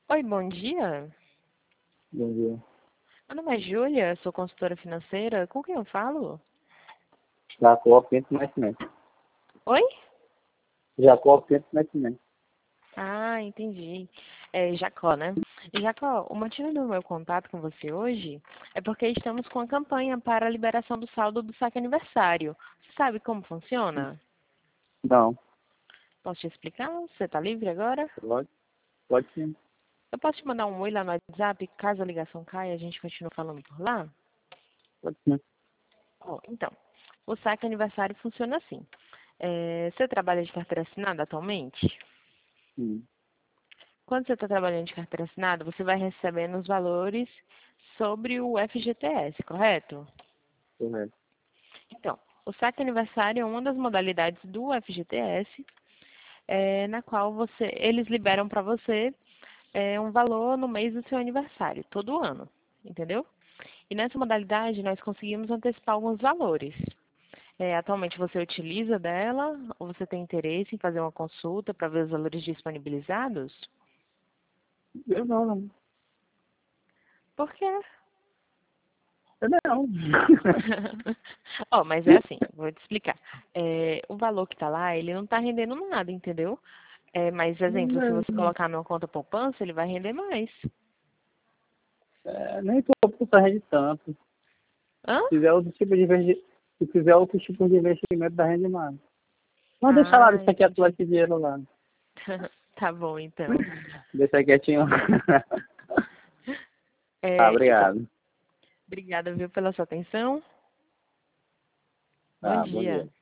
Oi, bom dia. Bom dia. Meu nome é Júlia, sou consultora financeira. Com quem eu falo? Jacó Pinto Nascimento. Oi? Jacó Pinto Nascimento. Ah, entendi. É Jacó, né? Jacó, o motivo do meu contato com você hoje é porque estamos com a campanha para a liberação do saldo do saque aniversário. Você sabe como funciona? Não, Posso te explicar? Você está livre agora? pode sim. Eu posso te mandar um oi lá no WhatsApp, caso a ligação caia, a gente continua falando por lá? Pode sim. Então, o saque aniversário funciona assim. Você trabalha de carteira assinada atualmente? Sim, Quando você está trabalhando de carteira assinada, você vai recebendo os valores sobre o FGTS, correto? correto. Então, o saque aniversário é uma das modalidades do FGTS, na qual eles liberam para você um valor no mês do seu aniversário, todo ano, entendeu? E nessa modalidade nós conseguimos antecipar alguns valores. Atualmente você utiliza dela ou você tem interesse em fazer uma consulta para ver os valores disponibilizados? Eu não. Por quê? Eu não. Ó, mas é assim, vou te explicar. O valor que tá lá, ele não tá rendendo nada, entendeu? Mas, exemplo, se você colocar numa conta poupança, ele vai render mais. Nem pouco rende tanto. Hã? Se fizer outro tipo de investimento, dá rendimento. Não, deixa lá, Ah, deixa quieto lá entendi. esse dinheiro lá. Tá bom, então. Deixa quietinho. Tá, Então, obrigado. obrigada, viu, pela sua atenção. Bom Tá, bom dia. dia.